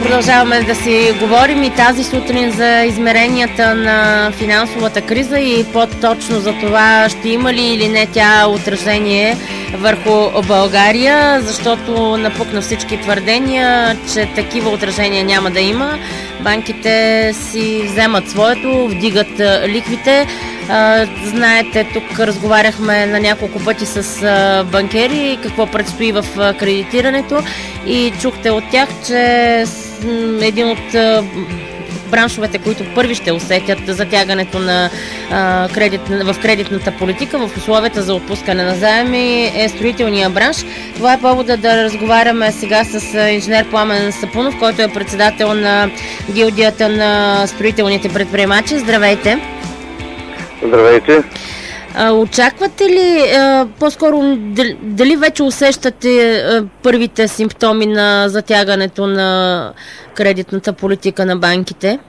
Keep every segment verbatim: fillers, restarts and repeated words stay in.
продължаваме да си говорим и тази сутрин за измеренията на финансовата криза и по-точно за това ще има ли или не тя отражение върху България, защото напукна всички твърдения, че такива отражения няма да има. Банките си вземат своето, вдигат лихвите. Знаете, тук разговаряхме на няколко пъти с банкери какво предстои в кредитирането и чухте от тях, че един от браншовете, които първи ще усетят затягането на а, кредит, в кредитната политика в условията за отпускане на заеми е строителния бранш. Това е повода да разговаряме сега с инженер Пламен Сапунов, който е председател на гилдията на строителните предприемачи. Здравейте! Здравейте! А, очаквате ли, а, по-скоро дали вече усещате а, първите симптоми на затягането на кредитната политика на банките?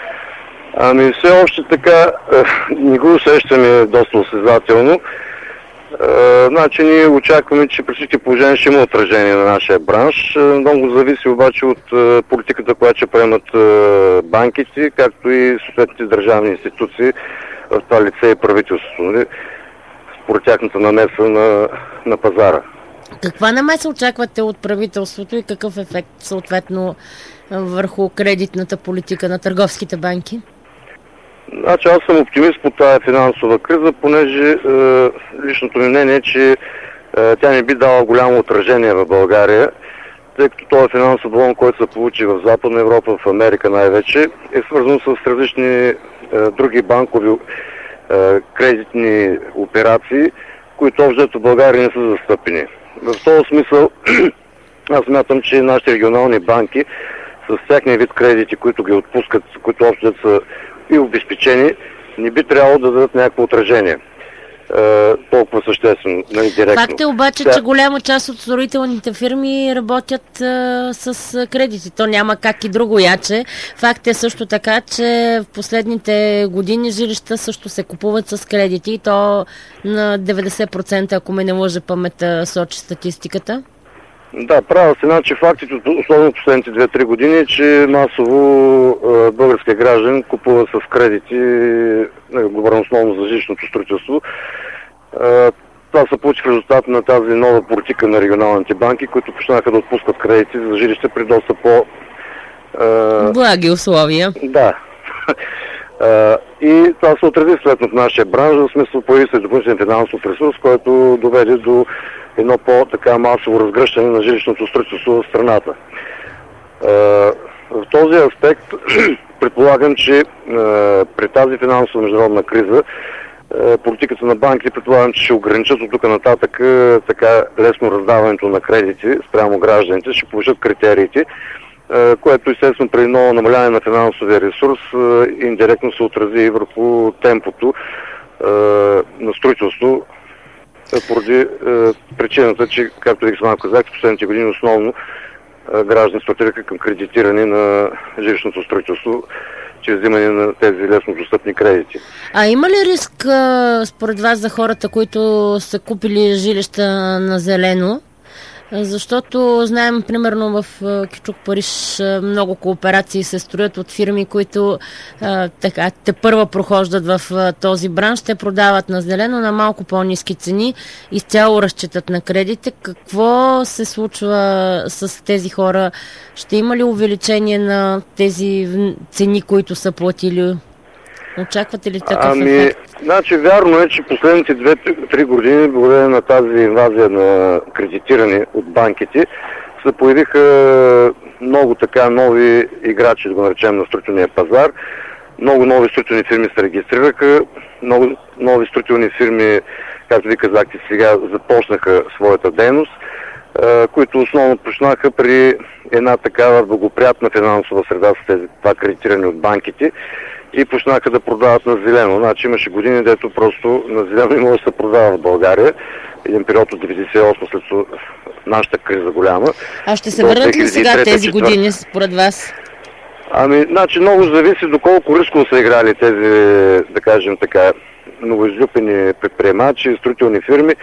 Ами все още така не го усещаме доста осезателно. Значи ние очакваме, че при всички положения ще има отражение на нашия бранш. Много зависи обаче от политиката, която ще приемат банките, както и съответните държавни институции, в това лице и правителството, нали, според тяхната намеса на, на пазара. Каква намеса очаквате от правителството и какъв ефект съответно върху кредитната политика на търговските банки? Значи аз съм оптимист по тази финансова криза, понеже е, личното ми мнение е, че е, тя не би дала голямо отражение в България, тъй като този финансов балон, който се получи в Западна Европа, в Америка най-вече, е свързан с различни е, други банкови е, кредитни операции, които общо в България не са застъпени. В този смисъл аз смятам, че нашите регионални банки с всякакви вид кредити, които ги отпускат, които общо са и обезпечени, не би трябвало да дадат някакво отражение. Е, толкова съществено, нали, директно. Факт е обаче, Тя... че голяма част от строителните фирми работят а, с кредити. То няма как и друго яче. Факт е също така, че в последните години жилища също се купуват с кредити. И то на деветдесет процента, ако ме не лъже паметта, сочи статистиката. Да, права се, значи фактите, особено последните две-три години, е, че масово е, българския граждан купува с кредити, е, говорим основно за жилищното строителство. Е, това се получи в резултат на тази нова политика на регионалните банки, които почнаха да отпускат кредити за жилища при доста по... Е, благи условия. Да. е, и това се отрази следно в нашия бранш, в смисъл появи се допълнителен финансов ресурс, който доведе до едно по-така масово разгръщане на жилищното строителство в страната. Е, в този аспект предполагам, че е, при тази финансова международна криза е, политиката на банките предполагам, че ще ограничат от тук нататък е, така лесно раздаването на кредити спрямо гражданите, ще повишат критериите, е, което естествено при ново намаляване на финансовия ресурс е, индиректно се отрази и върху темпото е, на строителство, поради е, причината, че, както ви сама казах, в последните години основно е, граждани стартираха към кредитиране на жилищното строителство чрез взимане на тези лесно достъпни кредити. А има ли риск а, според вас за хората, които са купили жилища на зелено? Защото знаем, примерно в Кючук, Париж, много кооперации се строят от фирми, които а, така, те първа прохождат в а, този бранш, те продават на зелено на малко по-ниски цени, изцяло разчитат на кредите. Какво се случва с тези хора? Ще има ли увеличение на тези цени, които са платили? Очаквате ли такъв ами, ефект? Значи, вярно е, че последните две-три години, благодарение на тази инвазия на кредитиране от банките, се появиха много така нови играчи, да го наречем, на строителния пазар. Много нови строителни фирми се регистрираха, много нови строителни фирми, както ви казахте сега, започнаха своята дейност, които основно почнаха при една такава благоприятна финансова среда с тези, това кредитиране от банките и почнаха да продават на зелено. Значи имаше години, дето просто на зелено не може да се продава в България. Един период от деветдесет и осма след нашата криза голяма. А ще се върнат ли сега тези години според вас? Ами, значи много зависи доколко рисково са играли тези, да кажем така, новоизлюпени предприемачи, строителни фирми,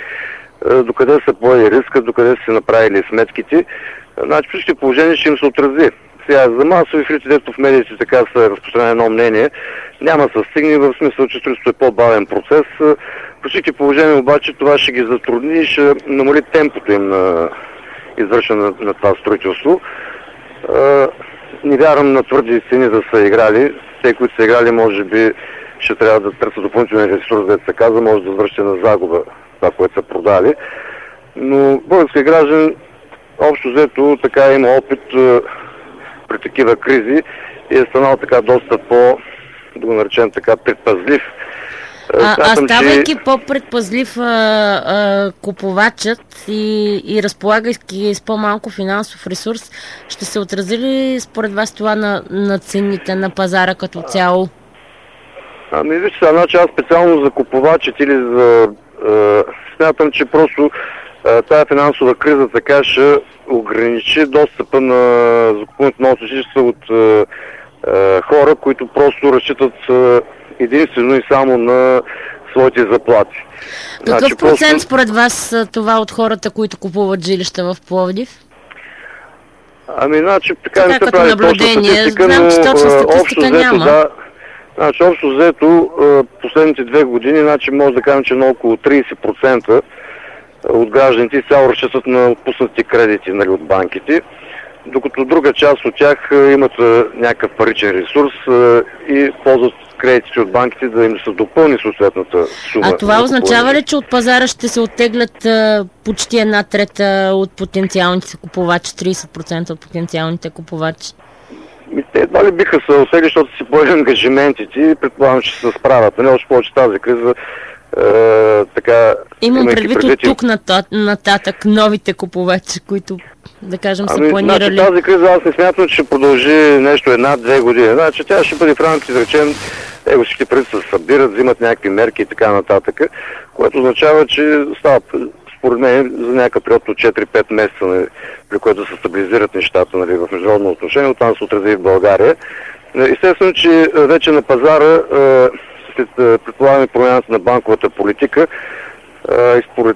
докъде са поели риска, докъде са се направили сметките. Значи всички положения ще им се отрази. Сега, за масови филици, дето в медиите така се разпространява едно мнение, няма да се стигне, в смисъл, че строителството е по-бавен процес. По всички положения обаче това ще ги затрудни и ще намали темпото им на извършване на, на това строителство. Не вярвам на твърди цени да са играли. Те, които са играли, може би ще трябва да търсят допълнителен ресурс, да се казва, може да връща на загуба това, което са продали. Но български граждан общо взето така има опит е, при такива кризи и е станал така доста по, да го наречем така, предпазлив. А, а ставайки че... по-предпазлив а, а, купувачът и, и разполагайки с по-малко финансов ресурс, ще се отрази ли според вас това на, на цените на пазара като цяло? Ами вижте сега, значи аз специално за купувачите или за... Е, смятам, че просто е, тая финансова криза така ще ограничи достъпа на закупуването на отечества от е, е, хора, които просто разчитат е, единствено и само на своите заплати. Какъв значи, процент просто... според вас това от хората, които купуват жилища в Пловдив? Ами, значи, така, така не се като прави наблюдение, точна статистика, знам, но че точна статистика общо взето, няма. да, значи, общо взето, последните две години, значи, може да кажем, че на около трийсет процента от гражданите цяло разчитат на отпуснати кредити, нали, от банките, докато друга част от тях имат някакъв паричен ресурс и ползват кредитите от банките да им се допълни съответната сума. А това означава ли, че от пазара ще се оттеглят а, почти една трета от потенциалните купувачи, трийсет процента от потенциалните купувачи? Те едва ли биха се оттегли, защото си поели ангажиментите и предполагам, че ще се справят. Не още повече тази криза е, така... Имам предвид от тук нататък новите купувачи, които, да кажем, са ами, планирали. Значи, тази криза аз не смятам, че ще продължи нещо една-две години. Значи тя ще бъде в рамките, да речем, его всички преди се събират, взимат някакви мерки и така нататък, което означава, че става според мен за някакъв период от четири-пет месеца, нали, при което се стабилизират нещата, нали, в международно отношение, оттам се отрази в България. Естествено, че вече на пазара след предполагаме промяната на банковата политика и според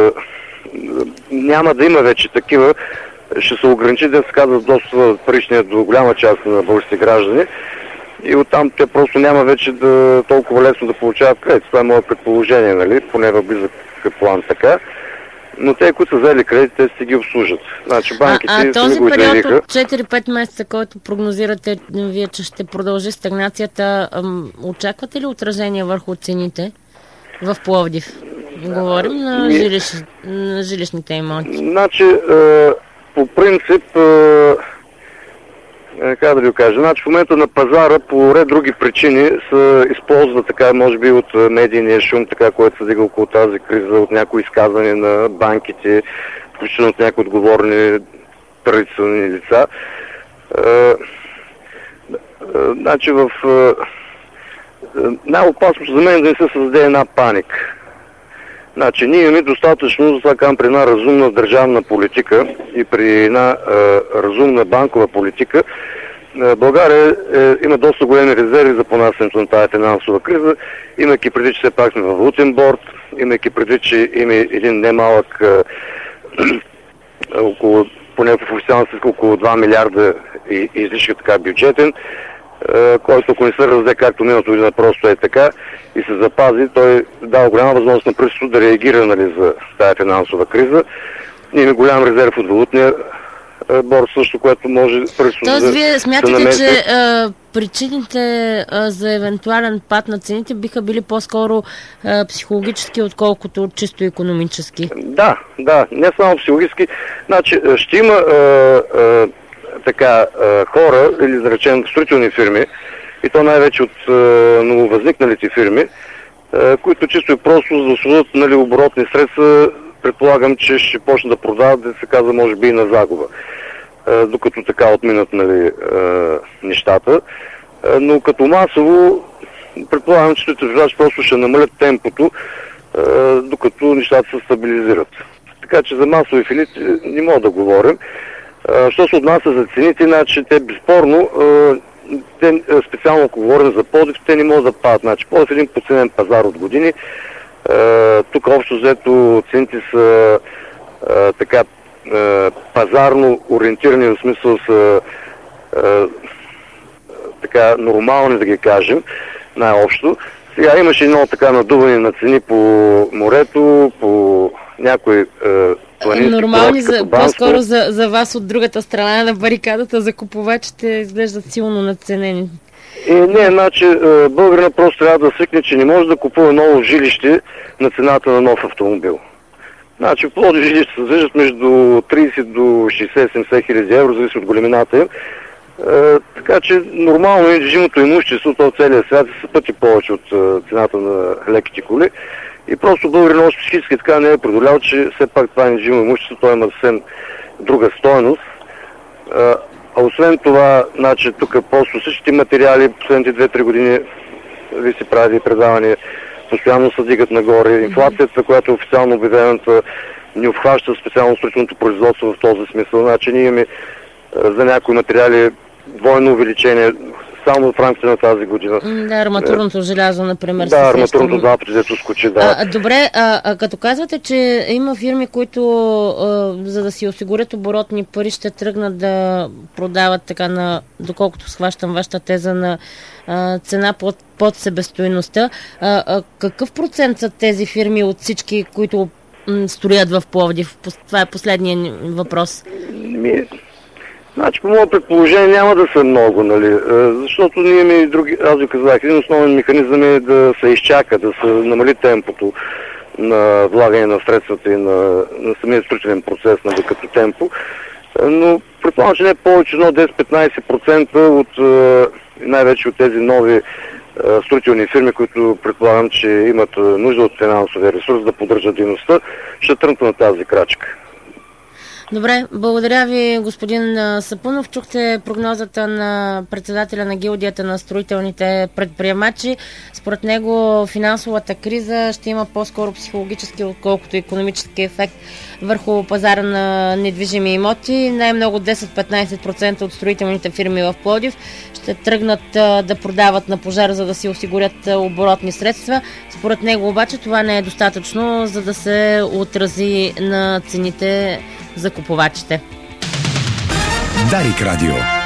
няма да има вече такива, ще се ограничи, да се казва, доста паричния до голяма част на българските граждани и оттам те просто няма вече да толкова лесно да получават кредит. Това е мое предположение, нали, поне в близък план така. Но те, които са взели кредит, те си ги обслужат. Значи банките а, а този го период изредиха. от четири-пет месеца, който прогнозирате вие, че ще продължи стагнацията, ам, очаквате ли отражение върху цените в Пловдив? Говорим на, жилищ, на жилищните имоти. Значи, е, по принцип, е, как да ви кажа, значи в момента на пазара по ред други причини се използва така, може би от медийния шум, така, който се дига около тази криза, от някои изказвания на банките, включително от някои отговорни традиционни лица. Е, е, значи в е, най-опасно за мен да не се създаде една паника. Значи ние имаме достатъчно, за това казвам, при една разумна държавна политика и при една е, разумна банкова политика. Е, България е, има доста големи резерви за понасянето на тази финансова криза, имайки преди, че все пак сме във валутен борд, имайки преди, че има един немалък е, около, поне в официална статистика, около два милиарда и, излишък така бюджетен, който ако не се разде както миналото година просто е така и се запази, той дава голяма възможност на правителството да реагира, нали, за тази финансова криза. Ние има голям резерв от валутния борд също, което може правителството да се намеси. Вие смятате, че а, причините а, за евентуален пад на цените биха били по-скоро а, психологически, отколкото чисто икономически? Да, да, не само психологически. Значи ще има а, а, така хора, или да речем строителни фирми, и то най-вече от нововъзникналите фирми, които чисто и просто за да освободят, нали, оборотни средства, предполагам, че ще почнат да продават, да се казва, може би и на загуба, докато така отминат, нали, нещата. Но като масово, предполагам, че строителите просто ще намалят темпото, докато нещата се стабилизират. Така че за масови филици не мога да говорим. Що се отнася за цените, значи те безспорно, те, специално ако говорим за Пловдив, те не могат да падат. Значи Пловдив е един подценен пазар от години. Тук общо взето цените са така пазарно ориентирани, в смисъл са а, така нормални, да ги кажем, най-общо. Сега имаше едно така надуване на цени по морето, по някои е, планински нормални, за, по-скоро за, за вас от другата страна на барикадата, за купувачите изглеждат силно надценени. И не, значи българина просто трябва да свикне, че не може да купува ново жилище на цената на нов автомобил. Значи в Пловдив жилища се движат между трийсет до шейсет-седемдесет хиляди евро, зависи от големината им. Е, така че нормално недвижимото имущество, то целия свят са пъти повече от е, цената на леките коли. И просто българин още психически така не е продолял, че все пак това недвижимо имущество, то има съвсем друга стойност. Е, а освен това, значи тук просто всички материали последните две-три години ви си прави предавания, постоянно се дигат нагоре. Инфлацията, която е официално обявената, не обхваща специално строителното производство в този смисъл. Значи ние имаме за някои материали двойно увеличение само в рамките на тази година. Да, арматурното желязо, например. Да, арматурното два пъти, дето скочи, да. А, добре, а, а като казвате, че има фирми, които а, за да си осигурят оборотни пари ще тръгнат да продават така на, доколкото схващам вашата теза, на а, цена под, под себестойността. А, а, какъв процент са тези фирми от всички, които м, строят в Пловдив? Това е последният въпрос. Ми... Значи, по моето предположение няма да са много, нали, защото ние имаме и други, аз ви казах, един основен механизъм е да се изчака, да се намали темпото на влагане на средствата и на, на самия строителен процес, нали, като темпо, но предполагам, че не е повече, но десет-петнайсет процента от най-вече от тези нови строителни фирми, които предполагам, че имат нужда от финансовия ресурс да поддържат дейността, ще тръгнат на тази крачка. Добре, благодаря ви, господин Сапунов. Чухте прогнозата на председателя на гилдията на строителните предприемачи. Според него финансовата криза ще има по-скоро психологически, отколкото икономически ефект върху пазара на недвижими имоти. Най-много десет-петнайсет процента от строителните фирми в Пловдив ще тръгнат да продават на пожар, за да си осигурят оборотни средства. Според него обаче това не е достатъчно, за да се отрази на цените за купувачите. Дарик Радио.